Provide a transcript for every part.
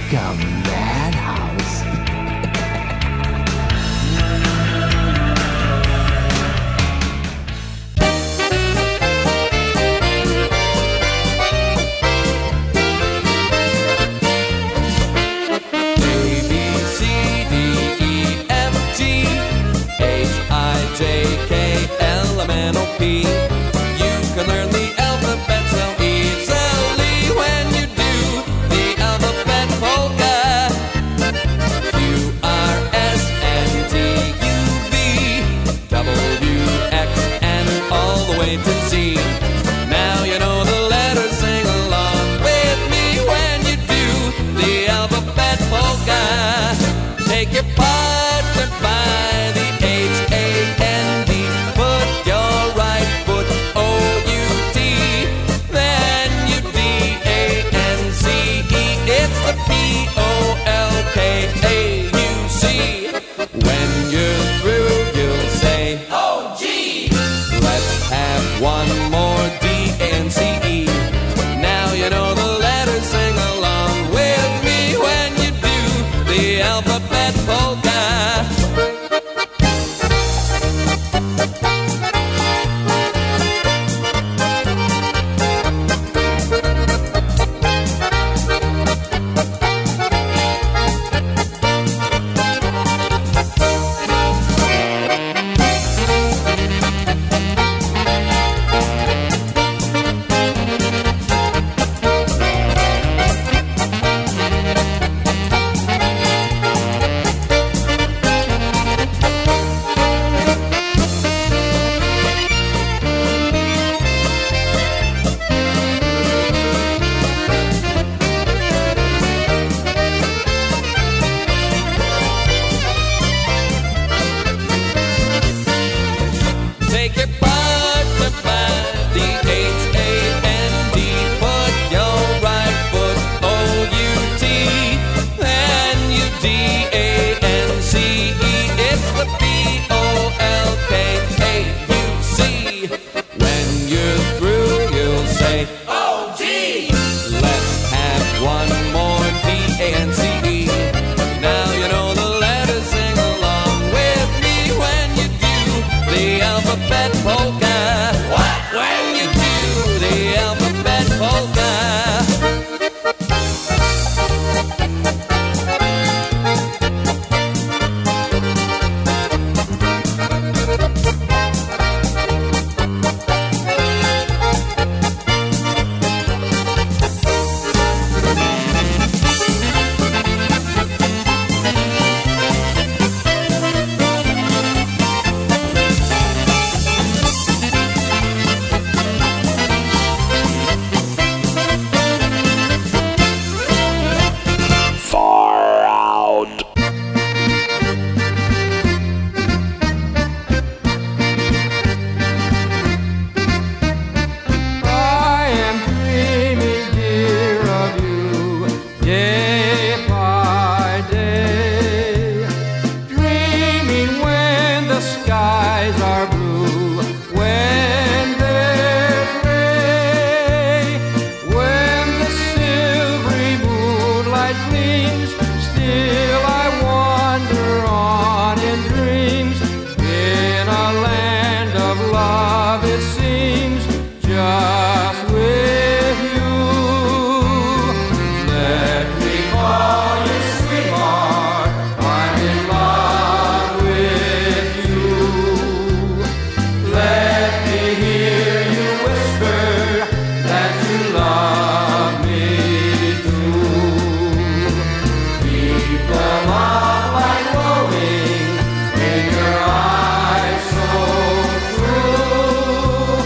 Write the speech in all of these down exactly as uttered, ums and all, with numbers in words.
like a madhouse. A, B, C, D, E, F, G, H, I, J, K, L, M, N, O, P. You can learn the alphabet so easily when you do the alphabet polka. Q, R, S, N, T, U, V, W, X, and all the way to Z. Now you know the letters, sing along with me when you do the alphabet polka. Take your partner by the H, A, N, D. Put your right foot O, U, T. Then you D, A, N, C, E. It's the P, O, L, K, A, U, C. When you're through, you'll say, O, G. Let's have one more D, A, N, C, E. Now you know the letters, sing along with me when you do the alphabet polka. Take your partner by the H, A, N, D. Put your right foot O, U, T. Then you D, A, N, C, E. It's the P, O, L, K, A, U, C. When you're through, you'll say, O, G. Let's have one more D, A, N, C, E. Now you know the letters, sing along with me when you do the alphabet polka. What? When you do the alphabet polka. Far out. I am dreaming, dear, of you, day by day. Dreaming when the skies are blue, when they're gray, when the silvery moonlight gleams. Still I wander on in dreams, in a land of love it seems, just with you. Let me call you sweetheart, I'm in love with you. Let me hear you whisper that you love me too. Keep the moonlight glowing in your eyes so true.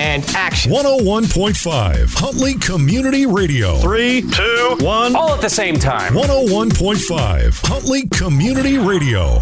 and action. one oh one point five Huntley Community Radio. Three, two, one. All at the same time. one oh one point five Huntley Community Radio.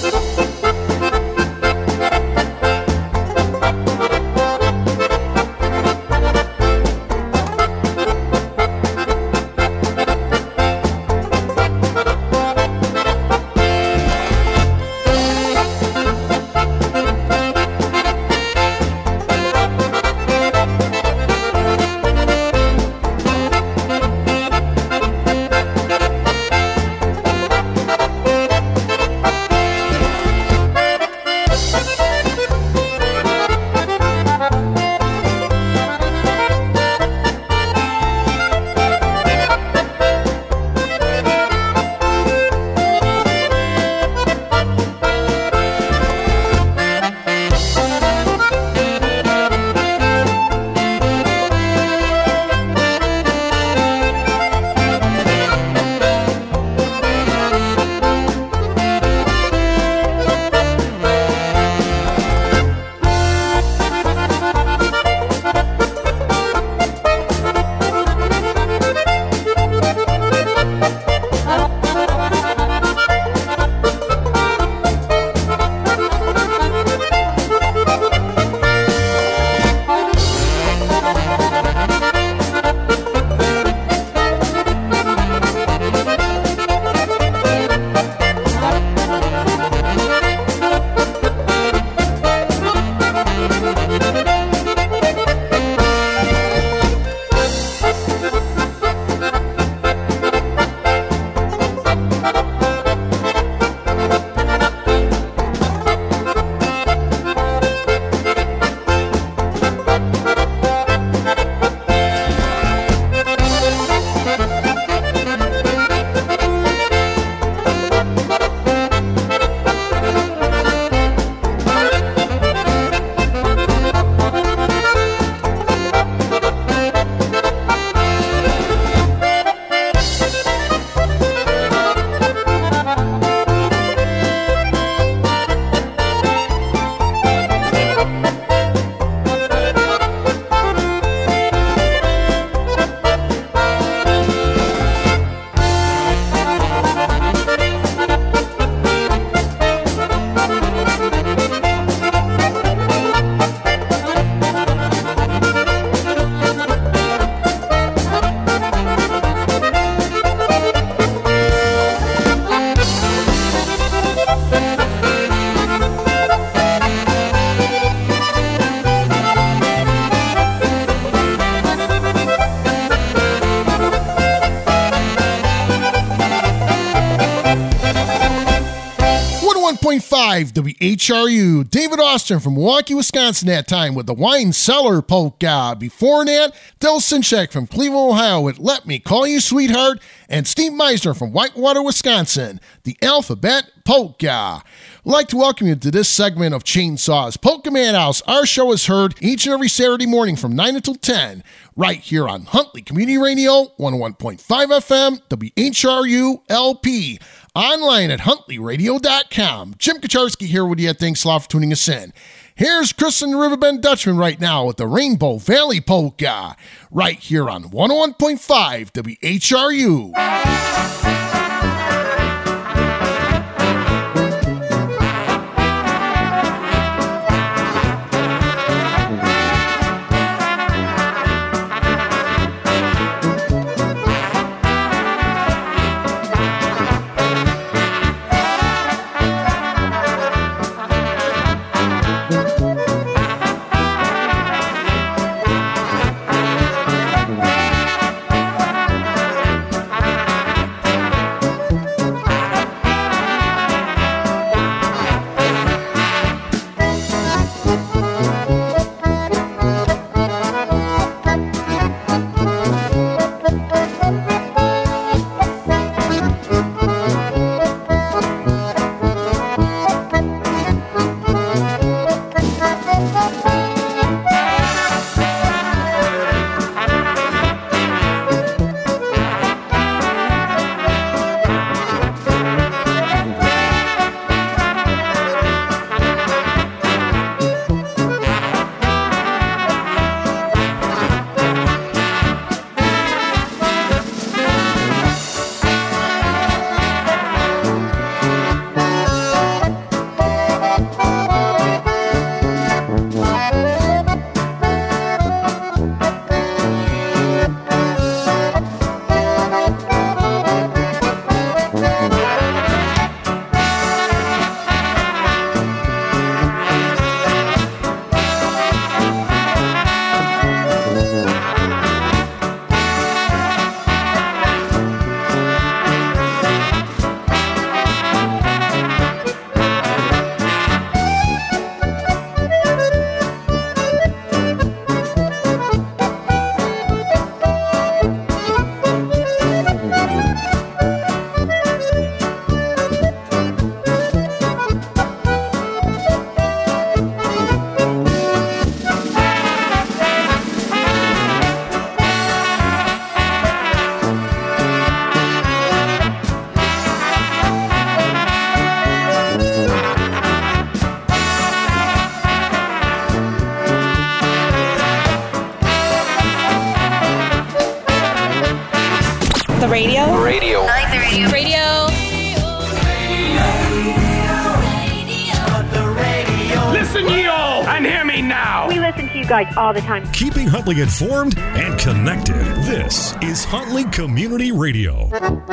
W H R U. David Austin from Milwaukee, Wisconsin that time with the Wine Cellar Polka. Before that, Del Sinchek from Cleveland, Ohio with Let Me Call You Sweetheart, and Steve Meisner from Whitewater, Wisconsin, the Alphabet Polka. I'd like to welcome you to this segment of Chainsaws Polka Madhouse. Our show is heard each and every Saturday morning from nine until ten, right here on Huntley Community Radio, one oh one point five F M, W H R U L P. Online at huntley radio dot com. Jim Kacharski here with you. Thanks a lot for tuning us in. Here's Chris and the Riverbend Dutchman right now with the Rainbow Valley Polka, right here on one oh one point five W H R U. me now! We listen to you guys all the time. Keeping Huntley informed and connected. This is Huntley Community Radio.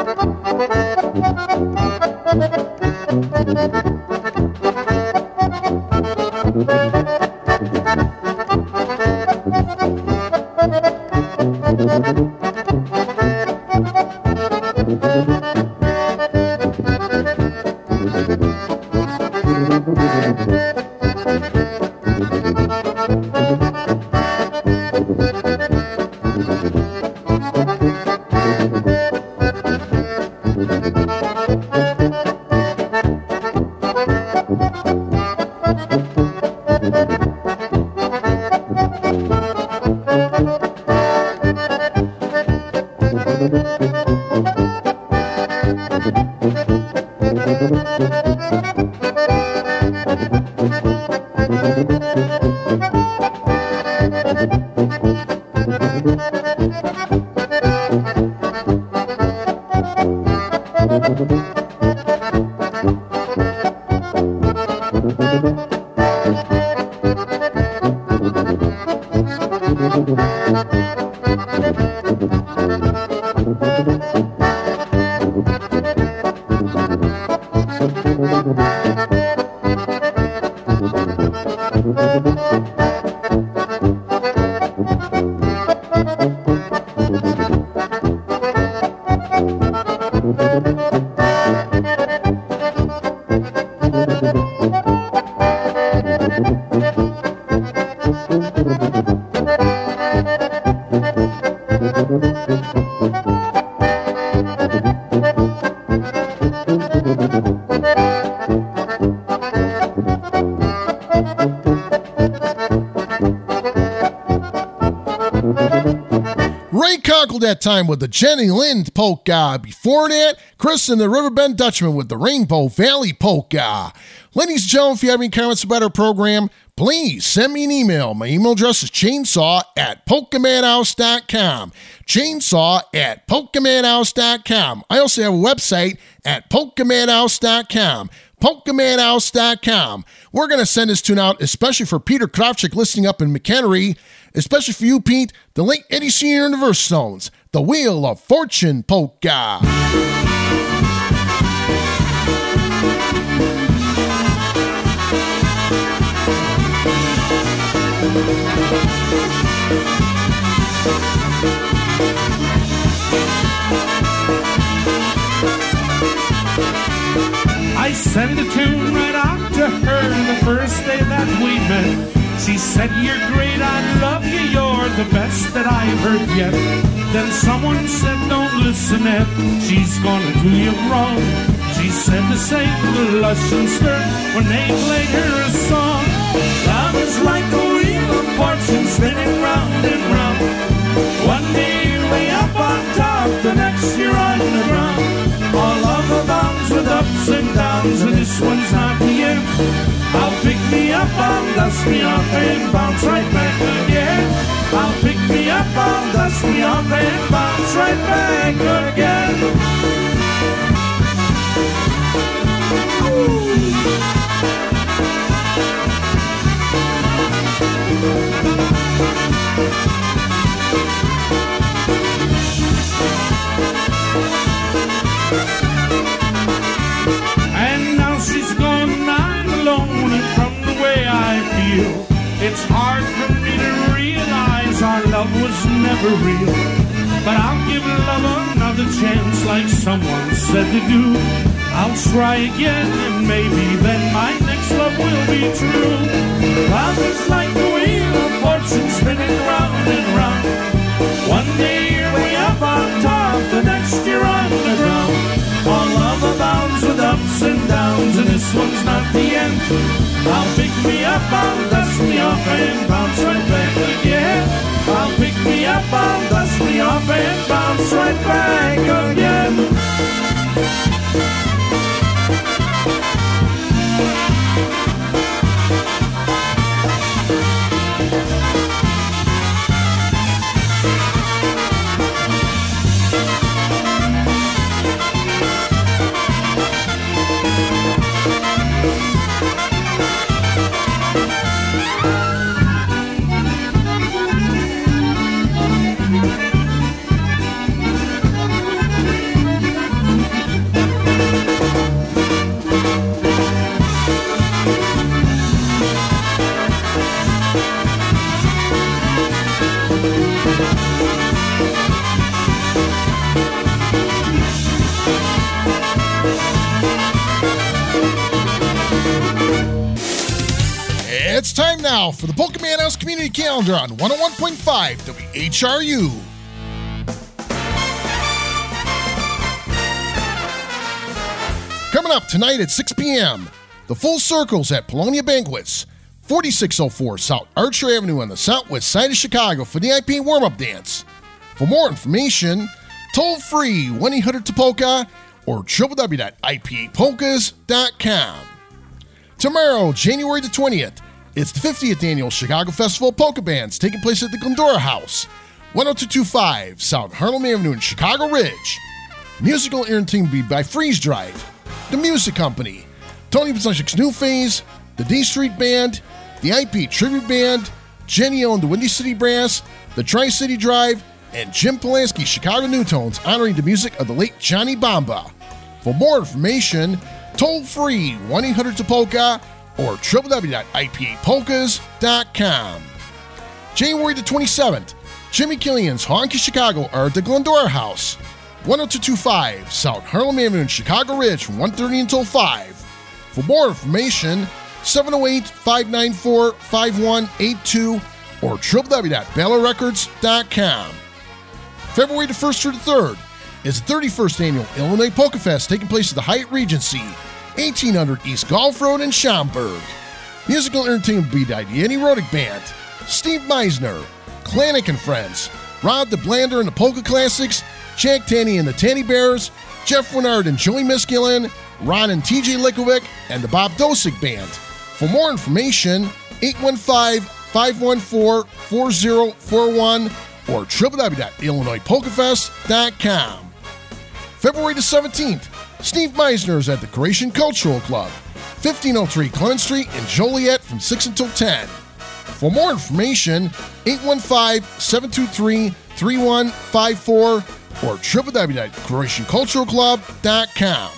That time with the Jenny Lind polka. Before that, Chris and the Riverbend Dutchman with the Rainbow Valley polka. Ladies and gentlemen, if you have any comments about our program, please send me an email. My email address is chainsaw at polkamadhouse dot com. Chainsaw at polkamadhouse dot com. I also have a website at polkamadhouse dot com. polkamadhouse dot com. We're going to send this tune out, especially for Peter Kravchuk listening up in McHenry, especially for you, Pete, the late Eddie Senior and the Verse Stones, the Wheel of Fortune polka. I sent a tune right out to her the first day that we met. She said, "You're great, I love you, you're the best that I've heard yet." Then someone said, "Don't listen, Ed, she's gonna do you wrong." She said to sing the Lush skirt when they played her a song. Love is like a wheel of fortune spinning round and round. One day you're way up on top, the next you're on the ground. All love abounds with ups and downs, and this one's not the end. I'll pick me up, I'll dust me off and bounce right back again. I'll pick me up, I'll dust me off and bounce right back again. Ooh. And now she's gone, I'm alone, and from the way I feel, it's hard for me to realize our love was never real. But I'll give love another chance, like someone said to do. I'll try again, and maybe then my next love will be true. Love is like the wheel of fortune spinning round and round. One day you're way up on top, the next you're on the ground. All love abounds with ups and downs, and this one's not the end. I'll pick me up, I'll dust me off and bounce right back again. I'll pick me up, I'll dust me off and bounce right back again. It's time now for the Polka Man House Community Calendar on one oh one point five W H R U. Coming up tonight at six p.m., the Full Circles at Polonia Banquets, forty-six oh four South Archer Avenue on the southwest side of Chicago for the I P A warm-up dance. For more information, toll free one eight hundred T P O L K A or w w w dot i p a polkas dot com. Tomorrow, January the twentieth, it's the fiftieth Annual Chicago Festival of Polka Bands taking place at the Glendora House, one oh two twenty-five South Harlem Avenue in Chicago Ridge. Musical entertainment will be by Freeze Drive, The Music Company, Tony Pazanchik's New Phase, the D Street Band, the I P Tribute Band, Jenny O and the Windy City Brass, the Tri-City Drive, and Jim Polanski's Chicago New Tones honoring the music of the late Johnny Bamba. For more information, toll free one eight hundred T P O L K A or w w w dot i p a polkas dot com. January the twenty-seventh, Jimmy Killian's Honky Chicago are at the Glendora House, one oh two twenty-five South Harlem Avenue in Chicago Ridge from one thirty until five. For more information, seven oh eight, five nine four, five one eight two or w w w dot baylor records dot com. February the first through the third is the thirty-first Annual Illinois Polka Fest taking place at the Hyatt Regency, eighteen hundred East Golf Road in Schaumburg. Musical entertainment will be by the Eddie Rodick Band, Steve Meisner, Klanik and Friends, Rod the Blander and the Polka Classics, Jack Tanny and the Tanny Bears, Jeff Winard and Joey Miskillen, Ron and T J Likovic, and the Bob Dosick Band. For more information, eight one five, five one four, four oh four one or w w w dot illinois polka fest dot com. February the seventeenth, Steve Meisner is at the Croatian Cultural Club, fifteen oh three Clement Street in Joliet from six until ten. For more information, eight one five, seven two three, three one five four or w w w dot croatian cultural club dot com.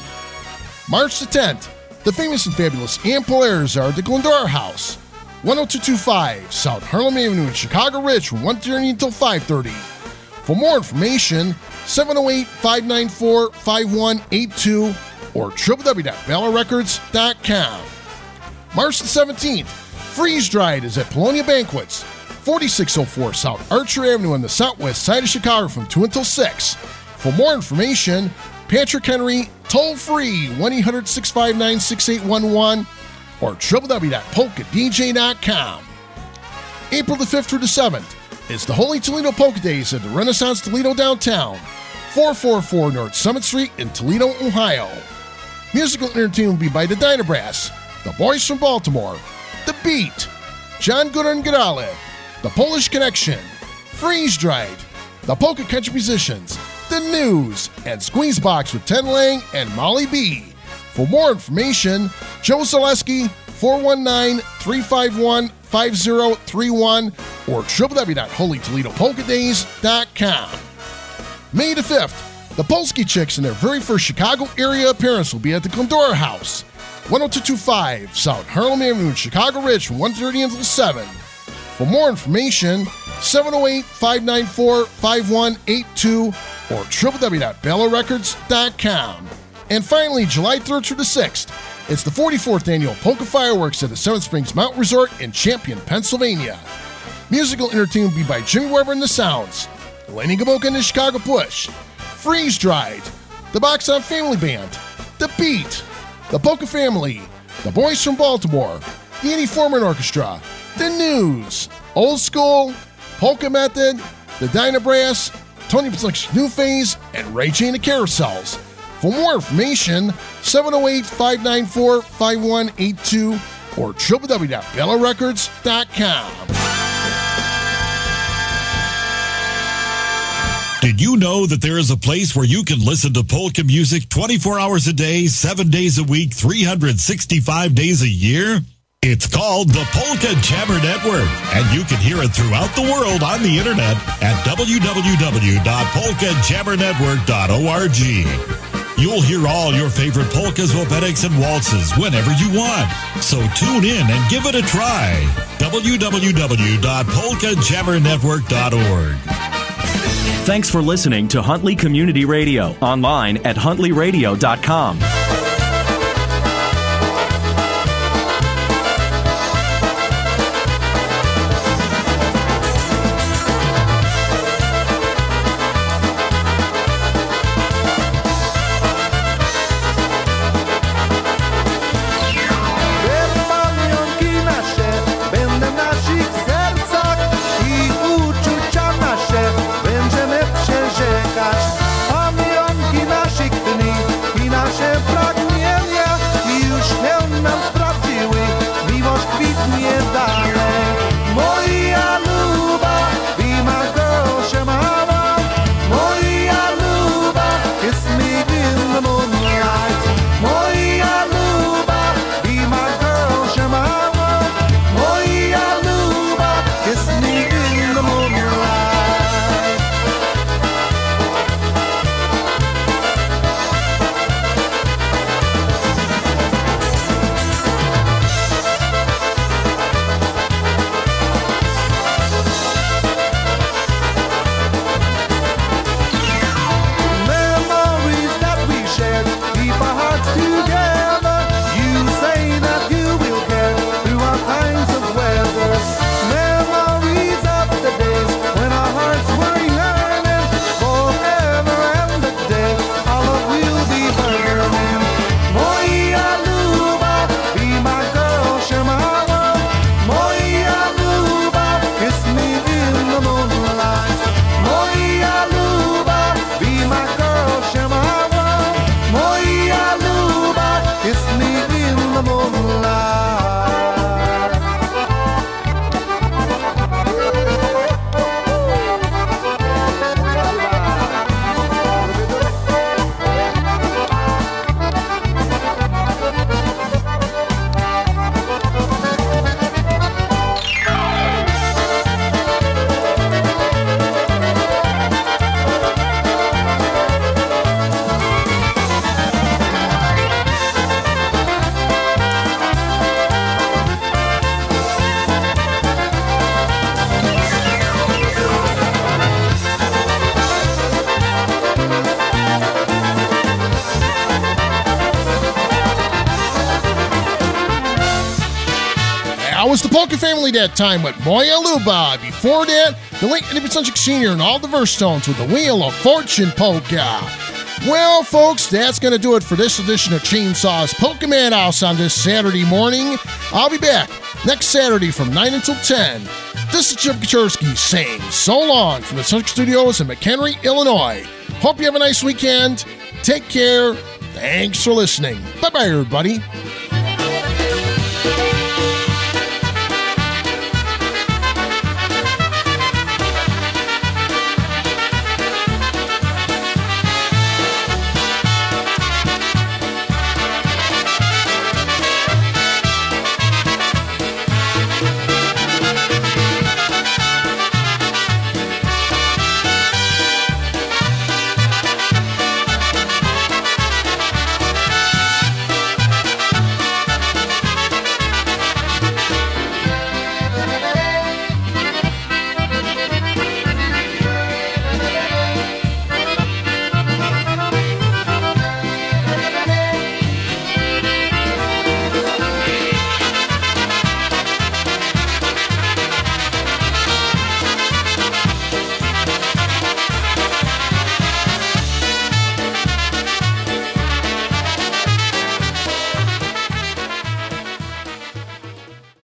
March the tenth, the famous and fabulous Ann Polaris are at the Glendora House, one oh two twenty-five South Harlem Avenue in Chicago Ridge from one thirty until five thirty. For more information, seven oh eight, five nine four, five one eight two or w w w dot baylor records dot com. March the seventeenth, Freeze Dried is at Polonia Banquets, forty-six oh four South Archer Avenue on the southwest side of Chicago from two until six. For more information, Patrick Henry, toll free one eight hundred, six five nine, six eight one one or w w w dot polka d j dot com. April the fifth through the seventh is the Holy Toledo Polka Days at the Renaissance Toledo downtown, four forty-four North Summit Street in Toledo, Ohio. Musical entertainment will be by the Dynabrass, the Boys from Baltimore, The Beat, John Gooden Gadale, The Polish Connection, Freeze Dried, The Polka Country Musicians, The News, and Squeezebox with Ted Lang and Molly B. For more information, Joe Zaleski, four one nine, three five one, five oh three one or w w w dot holy toledo polka days dot com. May the fifth, the Polsky Chicks in their very first Chicago area appearance will be at the Glendora House, one oh two twenty-five South Harlem Avenue in Chicago Ridge from one thirty until seven. For more information, seven oh eight, five nine four, five one eight two or w w w dot baylor records dot com. And finally, July third through the sixth, it's the forty-fourth Annual Polka Fireworks at the Seven Springs Mountain Resort in Champion, Pennsylvania. Musical entertainment will be by Jimmy Weber and the Sounds, Lenny Gaboka and the Chicago Push, Freeze Dried, the Box On Family Band, The Beat, the Polka Family, the Boys from Baltimore, the Annie Foreman Orchestra, The News, Old School, Polka Method, the Dynabrass, Tony Pazanchik's New Phase, and Ray J and the Carousels. For more information, seven oh eight, five nine four, five one eight two or w w w dot baylor records dot com. Did you know that there is a place where you can listen to polka music twenty-four hours a day, seven days a week, three hundred sixty-five days a year? It's called the Polka Jammer Network, and you can hear it throughout the world on the internet at w w w dot polka jammer network dot org. You'll hear all your favorite polkas, wopetiks, and waltzes whenever you want. So tune in and give it a try. w w w dot polka jammer network dot org. Thanks for listening to Huntley Community Radio, online at huntley radio dot com. That was the Polka Family that time with Moya Luba. Before that, the late Eddie Pasunchik Senior and all the verse tones with the Wheel of Fortune Polka. Well, folks, that's going to do it for this edition of Chainsaw's Polka Madhouse on this Saturday morning. I'll be back next Saturday from nine until ten. This is Chip Kaczorski saying so long from the Pasunchik Studios in McHenry, Illinois. Hope you have a nice weekend. Take care. Thanks for listening. Bye-bye, everybody.